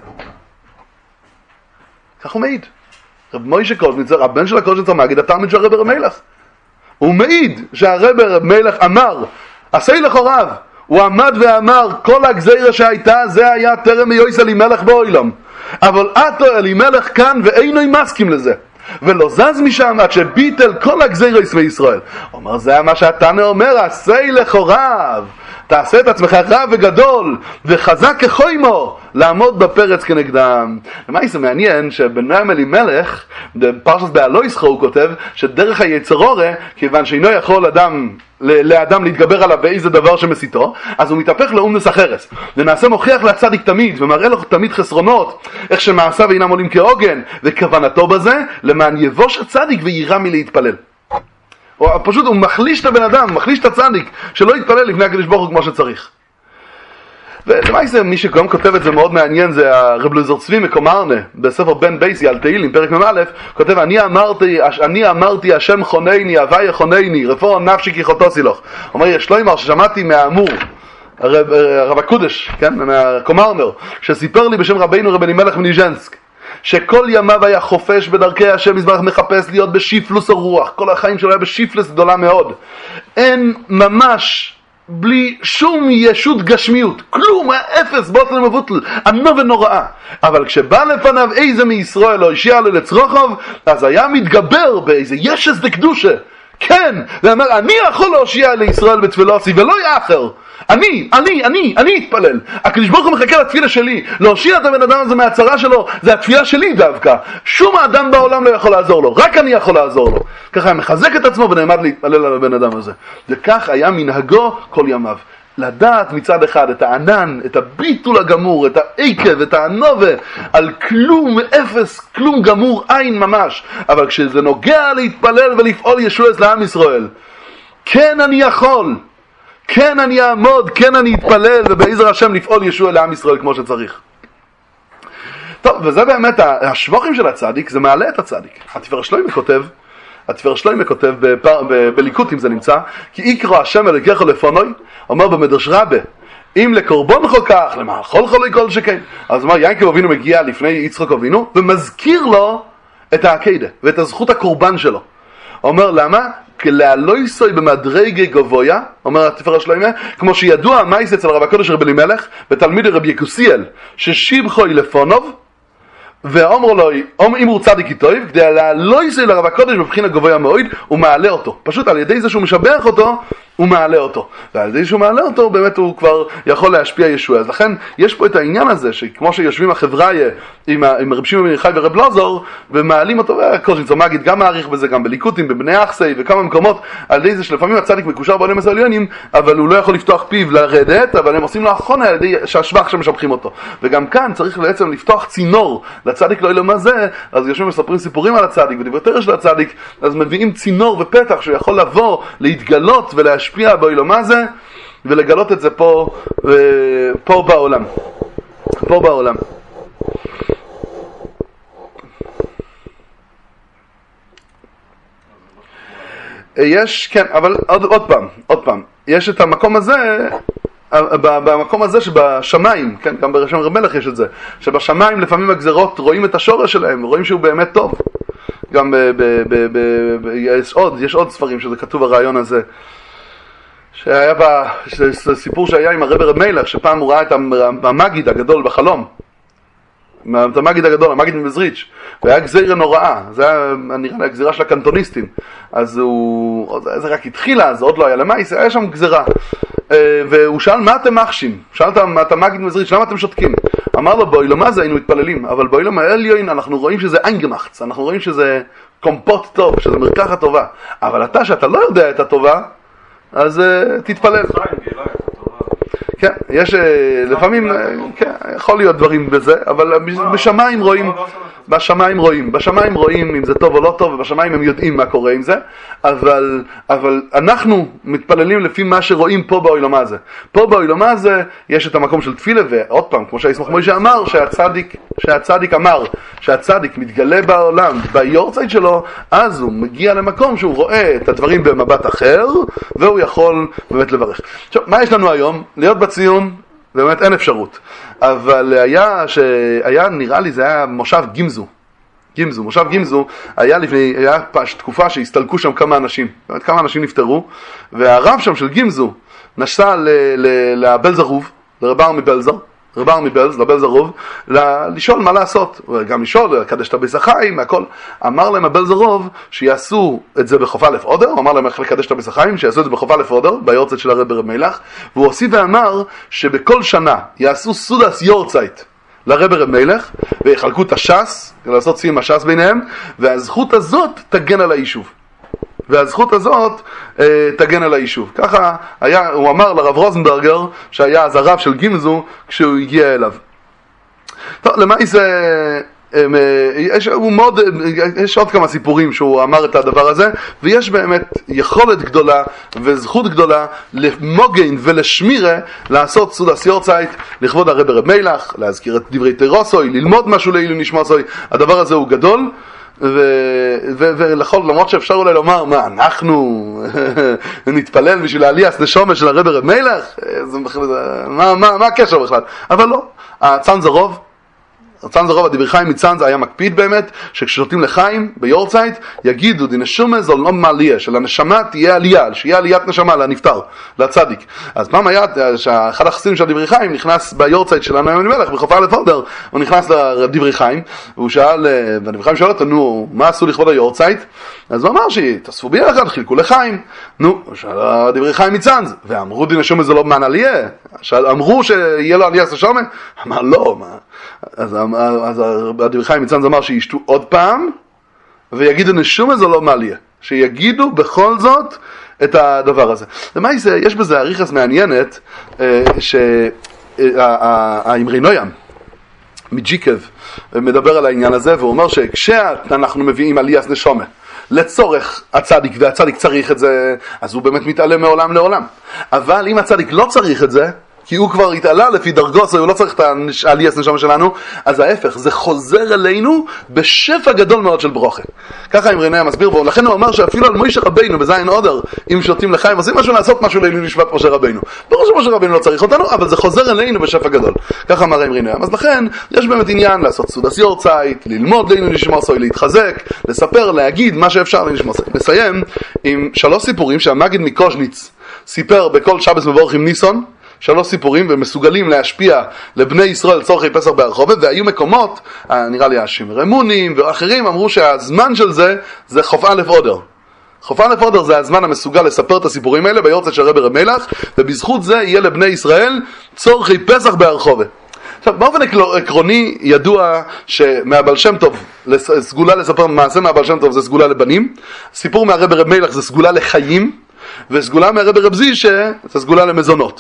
כך הוא מעיד. רב מוישה קוז'ניצר, הבן של הקוז'ניצר מגיד, התלמיד של הרב רב מלך. הוא מעיד שהרב רב מלך אמר, עשי לחוריו, הוא עמד ואמר, כל הגזירה שהייתה, זה היה טרם היויס אלימלך באוילום. אבל אתו אלימלך כאן ואינו מסכים לזה. ולא זז משם עד שביטל כל הגזירות מישראל. הוא אומר, זה מה שהתנא אומר, עשי לחוריו. תעשה את עצמך רב וגדול וחזק כחוימו לעמוד בפרץ כנגדם. ומה זה מעניין שבנועם אלימלך בפרשת באלויסחו הוא כותב שדרך היצרורה, כיוון שאינו יכול אדם לאדם להתגבר עליו באיזה דבר שמסיתו, אז הוא מתהפך לאומנס החרס, ונעשה מוכיח לצדיק תמיד ומראה לו תמיד חסרונות, איך שמעשיו אינם עולים כעוגן, וכוונתו בזה למען יבוש הצדיק ויירא מלהתפלל. או פשוט הוא מחליש את הבן אדם, מחליש את הצדיק, שלא יתפלל לפני הקדוש ברוך הוא כמו שצריך. ולמה זה, מי שגם כותב את זה מאוד מעניין, זה הרב אלעזר צבי מקומרנה, בספר בן בייסי על תהילים, פרק מ"א, כותב, אני אמרתי, אני אמרתי, השם חונני, הוויה חונני, רפואה נפשי כי חוטוסי לך. אומר, יש לו אמר ששמעתי מהאמור, הרב, הרב הקודש, כן, מהקומרנר, שסיפר לי בשם רבינו רב אלימלך מניז'נסק, שכל ימיו היה חופש בדרכי השם יזברך, מחפש להיות בשיפלוס הרוח, כל החיים שלו היה בשיפלוס גדולה מאוד. אין ממש, בלי שום ישות גשמיות, כלום, אפס, בוטל מבוטל, ענו ונוראה. אבל כשבא לפניו איזה מישראל או השיע לו לצרוכוב, אז היה מתגבר באיזה ישס דקדושה. כן, ואמר, אני יכול להושיע לישראל בתפילוסי ולא יאחר. אני, אני, אני, אני אתפלל. הקדוש ברוך הוא מחכה לתפילה שלי. להושיע את הבן אדם הזה מהצרה שלו, זה התפילה שלי דווקא. שום האדם בעולם לא יכול לעזור לו, רק אני יכול לעזור לו. ככה היה מחזק את עצמו ונעמד להתפלל על הבן אדם הזה. וכך היה מנהגו כל ימיו. לדעת מצד אחד את הענן, את הביטול הגמור, את העקב, את הנובה, על כלום, אפס, כלום גמור, עין ממש. אבל כשזה נוגע להתפלל ולפעול ישועס לעם ישראל, כן אני יכול, כן אני אעמוד, כן אני אתפלל, ובעזר השם לפעול ישוע לעם ישראל כמו שצריך. טוב, וזה באמת, השבוחים של הצדיק, זה מעלה את הצדיק. התפארת שלמה כותב, התפארת שלמה כותב בליקוט, אם זה נמצא, כי יקרא השם אלוקיך לפונוי, אומר במדרש רבה, אם לקורבן כל כך, למאכול חולי כל שכן. אז אומר, יעקב אבינו מגיע לפני יצחק אבינו, ומזכיר לו את העקדה, ואת הזכות הקורבן שלו. אומר, למה? כי להלוי סוי במדרגי גבויה, אומר התפארת שלמה, כמו שידוע המייס אצל רב הקודש רבי אלימלך, בתלמיד רבי יקוסיאל, ששיבחוי לפונוב, ואומר לו, אם הוא צדיק איתו, כדי להלוי סוי לרב הקודש בבחינה גבויה מאוד, הוא מעלה אותו. פשוט על ידי זה שהוא משבח אותו, הוא מעלה אותו. ועל ידי שהוא מעלה אותו, באמת הוא כבר יכול להשפיע ישוע. אז לכן, יש פה את העניין הזה, שכמו שיושבים החבריה עם, עם רב שמעון בן יוחאי ורב לוזור, ומעלים אותו, וקוז'ינצו מגיד גם מעריך בזה, גם בליקוטים, בבני אחסי, וכמה מקומות, על ידי זה שלפעמים הצדיק מקושר בעולים הסעליונים, אבל הוא לא יכול לפתוח פיו לרדת, אבל הם עושים לו אחרונה על ידי שהשבח שמשבחים אותו. וגם כאן צריך בעצם לפתוח צינור לצדיק לא ילמה זה, אז יושבים מספרים סיפורים על הצדיק, ודברי תורה של הצדיק, אז מביאים צינור ופתח שהוא יכול לבוא, להתגלות ולהשפיע באילומה זה, ולגלות את זה פה, פה בעולם. פה בעולם. יש, כן, אבל עוד, עוד פעם, עוד פעם, יש את המקום הזה, במקום הזה שבשמיים, כן, גם ברשם רב מלך יש את זה, שבשמיים לפעמים הגזרות רואים את השורש שלהם, רואים שהוא באמת טוב. גם ב, ב, ב, ב, ב, יש עוד, יש עוד ספרים שזה כתוב הרעיון הזה. שהיה בה, סיפור שהיה עם הרב רב מלך, שפעם הוא ראה את המגיד הגדול בחלום. את המגיד הגדול, המגיד מבזריץ', והיה גזירה נוראה, זה היה נראה לי הגזירה של הקנטוניסטים. אז הוא, זה רק התחילה, זה עוד לא היה למייס, היה שם גזירה. והוא שאל, מה אתם מחשים? שאל את המגיד מבזריץ', למה אתם שותקים? אמר לו, באילומה זה היינו מתפללים, אבל באילום העליון אנחנו רואים שזה אינגמחץ, אנחנו רואים שזה קומפוט טוב, שזה מרקחת טובה. אבל אתה, שאתה לא יודע את הטובה, אז uh, תתפלל. כן, יש uh, לפעמים, uh, כן, יכול להיות דברים בזה, אבל בשמיים רואים, בשמיים רואים, בשמיים רואים אם זה טוב או לא טוב, ובשמיים הם יודעים מה קורה עם זה, אבל, אבל אנחנו מתפללים לפי מה שרואים פה באילומה הזה. פה באילומה הזה יש את המקום של תפילה, ועוד פעם, כמו שהישמח מוישה אמר, שהצדיק, שהצדיק אמר, שהצדיק מתגלה בעולם, ביורצייט שלו, אז הוא מגיע למקום שהוא רואה את הדברים במבט אחר, והוא יכול באמת לברך. עכשיו, מה יש לנו היום? להיות בציון, באמת אין אפשרות. אבל היה, שהיה, נראה לי, זה היה מושב גימזו. גימזו, מושב גימזו, היה לפני, היה תקופה שהסתלקו שם כמה אנשים. באמת כמה אנשים נפטרו, והרב שם של גימזו נסע לבלזרוב, לרבר מבלזר, רבר מבלז, לבלזרוב, לשאול מה לעשות, וגם לשאול, לקדש את הביס החיים, הכל. אמר להם הבלזרוב שיעשו את זה בחוף א' עודר, הוא אמר להם איך לקדש את הביס החיים, שיעשו את זה בחוף א' עודר, ביורצייט של הרב רב מלך, והוא הוסיף ואמר שבכל שנה יעשו סודס יורצייט לרב רב מלך, ויחלקו את השס, לעשות סיום השס ביניהם, והזכות הזאת תגן על היישוב. והזכות הזאת אה, תגן על היישוב. ככה היה, הוא אמר לרב רוזנברגר, שהיה אז הרב של גימזו, כשהוא הגיע אליו. טוב, למעשה זה, אה, יש, הוא מאוד, יש עוד כמה סיפורים שהוא אמר את הדבר הזה, ויש באמת יכולת גדולה וזכות גדולה למוגן ולשמירה לעשות סודס יורצייט לכבוד הרב רב מלך, להזכיר את דברי תרוסוי, ללמוד משהו לעילוי נשמוסוי. הדבר הזה הוא גדול. ולכל, למרות שאפשר אולי לומר, מה, אנחנו נתפלל בשביל העליית נשמה של הרב רב מלך? מה, מה, מה הקשר בכלל? אבל לא, הצאנז הרוב, הצאנז הרוב, הדברי חיים מצאנז היה מקפיד באמת, שכששותים לחיים ביורצייט, יגידו, די נשומה זו לא מעליה, שלנשמה תהיה עלייה, שיהיה עליית נשמה לנפטר, לצדיק. אז פעם היה, שאחד החסידים של הדברי חיים נכנס ביורצייט של הנאמן מלך, בחוף א' עודר, הוא נכנס לדברי חיים, והוא שאל, והדברי חיים שאל אותו, נו, מה עשו לכבוד היורצייט? אז הוא אמר שתאספו ביחד, חילקו לחיים. נו, שאל הדברי חיים מצאנז, ואמרו, די נשומה זו לא מעליה, אמרו שיהיה לו עליית נשמה? אמר, לא, מה? אז, אז הדברי חיים מצאנז אמר שישתו עוד פעם ויגידו נשומה זו לא מעליה, שיגידו בכל זאת את הדבר הזה. למה זה, יש בזה אריכס מעניינת, שהאמרי נוים, מג'יקב, מדבר על העניין הזה, והוא אומר שכשאנחנו מביאים עליית נשומה, לצורך הצדיק, והצדיק צריך את זה, אז הוא באמת מתעלה מעולם לעולם. אבל אם הצדיק לא צריך את זה, כי הוא כבר התעלה לפי דרגו, הוא לא צריך את העליית נשומה שלנו, אז ההפך, זה חוזר אלינו בשפע גדול מאוד של ברוכה. ככה אמרי נוים מסביר, ולכן הוא אמר שאפילו על מוישה רבינו, בזין עודר, אם שותים לחיים, עושים משהו לעשות משהו לעילוי נשמת משה רבינו. ברור שמשה רבינו לא צריך אותנו, אבל זה חוזר אלינו בשפע גדול. ככה אמר אמרי נוים. אז לכן, יש באמת עניין לעשות סעודת יורצייט, ללמוד לעילוי נשמת סוי, להתחזק, לספר, להגיד מה שאפשר לנשמת סוי. נסיים עם שלוש סיפורים שהמגיד מקוז'ניץ סיפר בכל שבס מבורכים ניסון, שלוש סיפורים ומסוגלים להשפיע לבני ישראל צורכי פסח ברחובה, והיו מקומות, נראה לי השמר אמונים ואחרים אמרו שהזמן של זה זה חוף א' עודר. חוף א' עודר זה הזמן המסוגל לספר את הסיפורים האלה ביורצייט של רבי רב מלך, ובזכות זה יהיה לבני ישראל צורכי פסח ברחובה. עכשיו, באופן עקרוני ידוע שמהבעל שם טוב, סגולה לספר מעשה מהבעל שם טוב זה סגולה לבנים, סיפור מהרבי רב מלך זה סגולה לחיים, וסגולה מהרבי רב זישה זה סגולה למזונות.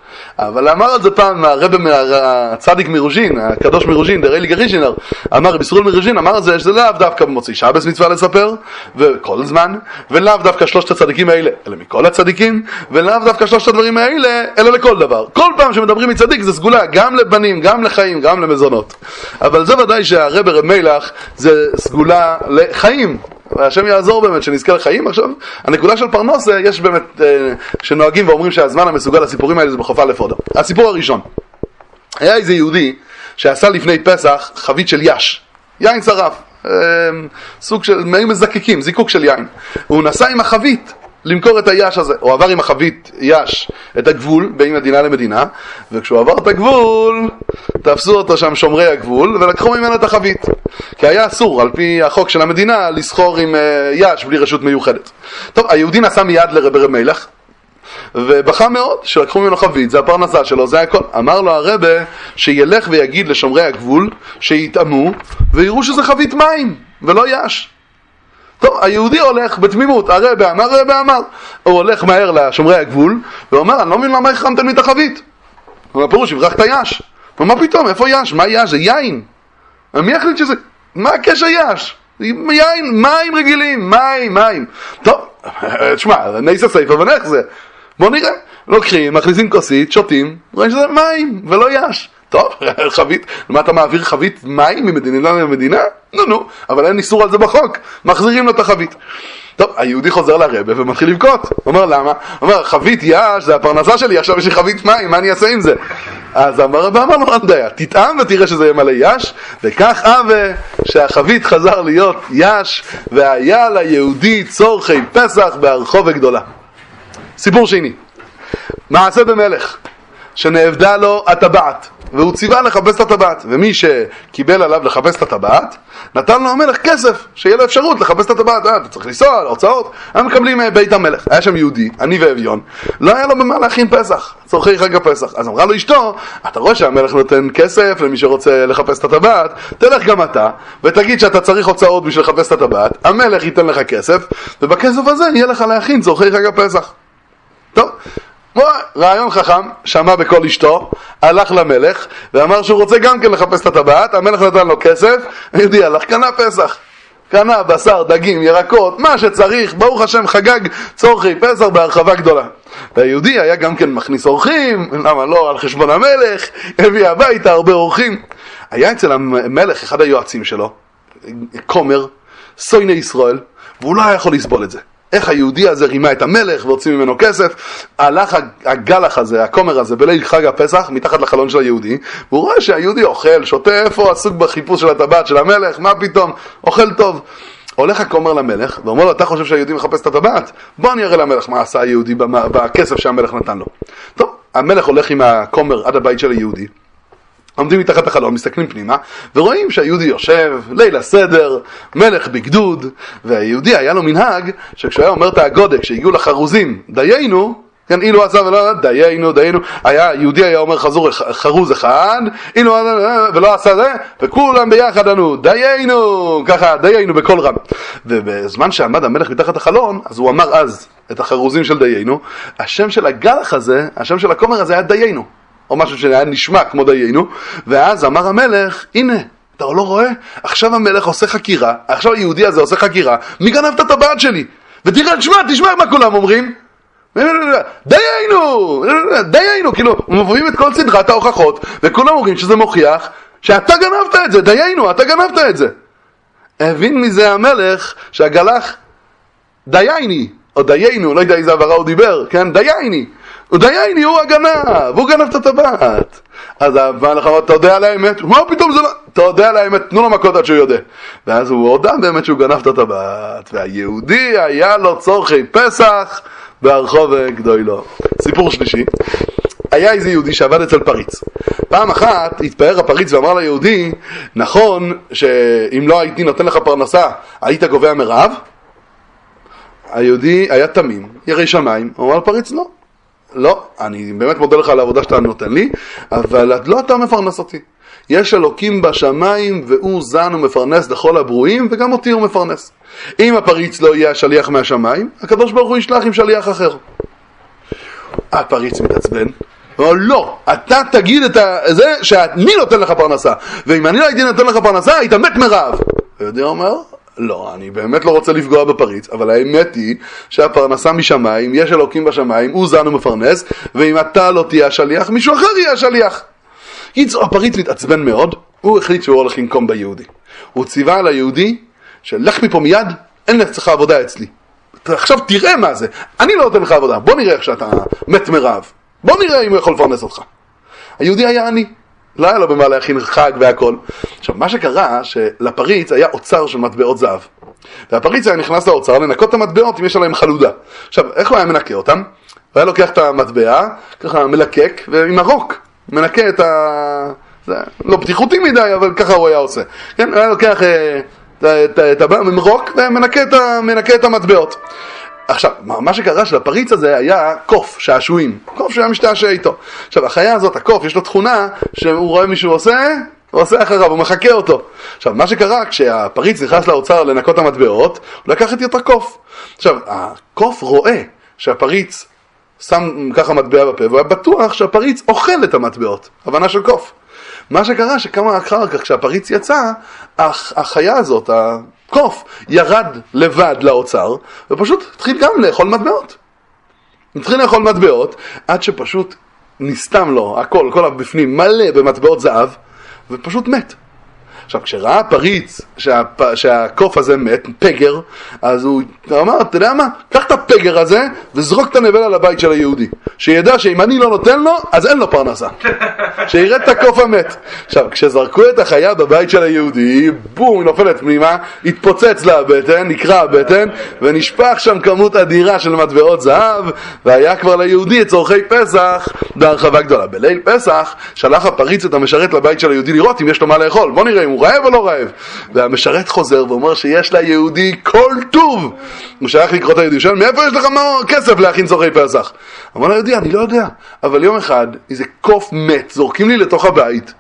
אבל אמר על זה פעם הרב הצדיק מרוז'ין, הקדוש מרוז'ין, דרעי גרישינר, אמר בישרול מרוז'ין, אמר על זה שזה לאו דווקא במוצאי שבס מצווה לספר, וכל זמן, ולאו דווקא שלושת הצדיקים האלה, אלא מכל הצדיקים, ולאו דווקא שלושת הדברים האלה, אלא לכל דבר. כל פעם שמדברים מצדיק זה סגולה, גם לבנים, גם לחיים, גם למזונות. אבל זה ודאי שהרב רב מלך זה סגולה לחיים. והשם יעזור באמת שנזכה לחיים. עכשיו, הנקודה של פרנוסה, יש באמת אה, שנוהגים ואומרים שהזמן המסוגל לסיפורים האלה זה בחוף א' עודר. הסיפור הראשון, היה איזה יהודי שעשה לפני פסח חבית של יש, יין שרף, אה, סוג של, מהם מזקקים, זיקוק של יין. הוא נסע עם החבית למכור את היש הזה. הוא עבר עם החבית יש את הגבול בין מדינה למדינה, וכשהוא עבר את הגבול תפסו אותו שם שומרי הגבול ולקחו ממנו את החבית, כי היה אסור על פי החוק של המדינה לסחור עם יש בלי רשות מיוחדת. טוב, היהודי נסע מיד לרבי רב מלך ובכה מאוד שלקחו ממנו חבית, זה הפרנסה שלו, זה הכל. אמר לו הרבה שילך ויגיד לשומרי הגבול שיתאמו ויראו שזה חבית מים ולא יש. טוב, היהודי הולך בתמימות, הרב אמר, הרב אמר, הוא הולך מהר לשומרי הגבול, ואומר, אני לא מבין למה החרמתם לי את החבית. הוא אומר, פירוש, יברח את היש. הוא אומר, מה פתאום, איפה יש? מה יש? זה יין. מי החליט שזה? מה הקשר יש? יין, מים רגילים, מים, מים. טוב, תשמע, ניסה סייפה ונך זה. בוא נראה, לוקחים, מכניסים כוסית, שותים, רואים שזה מים, ולא יש. טוב, חבית, למה אתה מעביר חבית מים ממדינה למדינה? נו נו, אבל אין איסור על זה בחוק, מחזירים לו את החבית. טוב, היהודי חוזר לרבא ומתחיל לבכות. הוא אומר, למה? הוא אומר, חבית יש, זה הפרנסה שלי, עכשיו יש לי חבית מים, מה אני אעשה עם זה? אז אמר רבא, אמר לו, נדיה, תטעם ותראה שזה יהיה מלא יש, וכך אבא שהחבית חזר להיות יש, והיה ליהודי צורכי פסח בהרחובה גדולה. סיפור שני, מעשה במלך, שנאבדה לו הטבעת, והוא ציווה לחפש את הטבעת, ומי שקיבל עליו לחפש את הטבעת, נתן לו המלך כסף, שיהיה לו אפשרות לחפש את הטבעת. אה, אתה צריך לנסוע, להוצאות, הם מקבלים בית המלך. היה שם יהודי, אני ואביון, לא היה לו במה להכין פסח, צורכי חג הפסח. אז אמרה לו אשתו, אתה רואה שהמלך נותן כסף למי שרוצה לחפש את הטבעת, תלך גם אתה, ותגיד שאתה צריך הוצאות בשביל לחפש את הטבעת, המלך ייתן לך כסף, ובכסף הזה יהיה לך להכין צורכי חג הפסח. טוב, רעיון חכם, שמע בכל אשתו, הלך למלך ואמר שהוא רוצה גם כן לחפש את הטבעת. המלך נתן לו כסף, היהודי הלך, קנה פסח, קנה בשר, דגים, ירקות, מה שצריך, ברוך השם חגג צורכי פסח בהרחבה גדולה. והיהודי היה גם כן מכניס אורחים, למה לא, על חשבון המלך, הביא הביתה הרבה אורחים. היה אצל המלך אחד היועצים שלו, כומר, סויני ישראל, והוא לא היה יכול לסבול את זה. איך היהודי הזה רימה את המלך והוציא ממנו כסף. הלך הגלח הזה, הכומר הזה, בליל חג הפסח, מתחת לחלון של היהודי, והוא רואה שהיהודי אוכל, שותה, איפה עסוק בחיפוש של הטבעת של המלך, מה פתאום, אוכל טוב. הולך הכומר למלך, ואומר לו, אתה חושב שהיהודי מחפש את הטבעת? בוא אני אראה למלך מה עשה היהודי בכסף שהמלך נתן לו. טוב, המלך הולך עם הכומר עד הבית של היהודי, עומדים מתחת לחלון, מסתכלים פנימה, ורואים שהיהודי יושב, ליל הסדר, מלך בגדוד, והיהודי היה לו מנהג, שכשהוא היה אומר את ההגודה, כשהגיעו לחרוזים, דיינו, כן, אילו עשה ולא, דיינו, דיינו, היה, יהודי היה אומר חזור, חרוז אחד, אילו ולא עשה זה, וכולם ביחד ענו, דיינו, ככה, דיינו בכל רם. ובזמן שעמד המלך מתחת החלון, אז הוא אמר אז את החרוזים של דיינו, השם של הגלח הזה, השם של הכומר הזה היה דיינו, או משהו שהיה נשמע כמו דיינו, ואז אמר המלך, הנה, אתה לא רואה? עכשיו המלך עושה חקירה, עכשיו היהודי הזה עושה חקירה, מי גנב את הטבעת שלי? ותראה, תשמע, תשמע מה כולם אומרים. דיינו, דיינו, כאילו, מביאים את כל סדרת ההוכחות, וכולם אומרים שזה מוכיח שאתה גנבת את זה, דיינו, אתה גנבת את זה. הבין מזה המלך שהגלח דייני, או דיינו, לא יודע איזה עברה הוא דיבר, כן, דייני. ודייני הוא הגנב, והוא גנב את הטבעת. אז המלך אמר, אתה יודע על האמת? מה פתאום זה לא? אתה יודע על האמת, תנו לו מכות עד שהוא יודע. ואז הוא הודע באמת שהוא גנב את הטבעת. והיהודי היה לו צורכי פסח ברחוב גדולו. סיפור שלישי, היה איזה יהודי שעבד אצל פריץ. פעם אחת התפאר הפריץ ואמר ליהודי, נכון שאם לא הייתי נותן לך פרנסה, היית גובה מרעב? היהודי היה תמים, ירא שמיים, הוא אמר לפריץ, לא. לא, אני באמת מודה לך על העבודה שאתה נותן לי, אבל לא אתה מפרנס אותי. יש אלוקים בשמיים והוא זן ומפרנס לכל הברואים, וגם אותי הוא מפרנס. אם הפריץ לא יהיה השליח מהשמיים, הקדוש ברוך הוא ישלח עם שליח אחר. הפריץ מתעצבן, או לא, אתה תגיד את זה שאני נותן לך פרנסה, ואם אני לא הייתי נותן לך פרנסה, היית מת מרעב. ויהודי אומר, לא, אני באמת לא רוצה לפגוע בפריץ, אבל האמת היא שהפרנסה משמיים, יש אלוקים בשמיים, הוא זן ומפרנס, ואם אתה לא תהיה השליח, מישהו אחר יהיה השליח. הפריץ מתעצבן מאוד, הוא החליט שהוא הולך לנקום ביהודי. הוא ציווה על היהודי, שלך מפה מיד, אין לך עבודה אצלי. עכשיו תראה מה זה, אני לא נותן לך עבודה, בוא נראה איך שאתה מת מרעב, בוא נראה אם הוא יכול לפרנס אותך. היהודי היה עני, לא היה לו במה להכין חג והכל. עכשיו, מה שקרה, שלפריץ היה אוצר של מטבעות זהב. והפריץ היה נכנס לאוצר לנקות את המטבעות אם יש עליהם חלודה. עכשיו, איך הוא היה מנקה אותם? הוא היה לוקח את המטבע, ככה מלקק, ועם הרוק מנקה את ה... זה לא בטיחותי מדי, אבל ככה הוא היה עושה. כן, הוא היה לוקח את המרוק ומנקה את, מנקה את המטבעות. עכשיו, מה שקרה שלפריץ הזה היה קוף, שעשועים, קוף שהיה משתעשע איתו. עכשיו, החיה הזאת, הקוף, יש לו תכונה שהוא רואה מישהו עושה, הוא עושה אחריו, הוא מחכה אותו. עכשיו, מה שקרה, כשהפריץ נכנס לאוצר לנקות המטבעות, הוא לקח את אותו קוף. עכשיו, הקוף רואה שהפריץ שם ככה מטבע בפה, והוא היה בטוח שהפריץ אוכל את המטבעות, הבנה של קוף. מה שקרה, שכמה אחר כך, כשהפריץ יצא, החיה הזאת, הקוף, ירד לבד לאוצר, ופשוט התחיל גם לאכול מטבעות. התחיל לאכול מטבעות, עד שפשוט נסתם לו, הכל, כל הבפנים מלא במטבעות זהב, ופשוט מת. עכשיו, כשראה הפריץ שהפ... שהקוף הזה מת, פגר, אז הוא אמר, אתה יודע מה? קח את הפגר הזה וזרוק את הנבל על הבית של היהודי. שידע שאם אני לא נותן לו, אז אין לו פרנסה. שירד את הקוף המת. עכשיו, כשזרקו את החיה בבית של היהודי, בום, היא נופלת פנימה, התפוצץ לה הבטן, נקרא הבטן, ונשפך שם כמות אדירה של מטבעות זהב, והיה כבר ליהודי את צורכי פסח בהרחבה גדולה. בליל פסח שלח הפריץ את המשרת לבית של היהודי לראות אם יש לו מה לאכול. בוא נראה אם הוא רעב או לא רעב. והמשרת חוזר ואומר שיש ליהודי כל טוב. הוא שלח לקרוא את היהודי, שואל, מאיפה יש לך כסף להכין צורכי פסח? אמר ליהודי, אני לא יודע, אבל יום אחד איזה קוף מת זורקים לי לתוך הבית,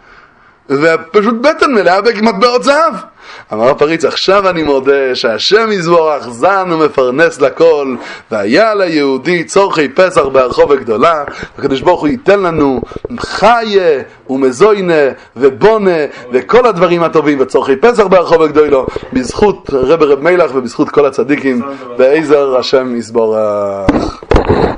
ופשוט בטן מלאה במטבעות זהב. אמר הפריץ, עכשיו אני מודה שהשם יזבורך זן ומפרנס לכל, והיה ליהודי צורכי פסח ברחוב הגדולה, הקדוש ברוך הוא ייתן לנו חיה ומזוינה ובונה וכל הדברים הטובים וצורכי פסח ברחוב הגדולה, בזכות רב רב מלך ובזכות כל הצדיקים, בעזר השם יזבורך.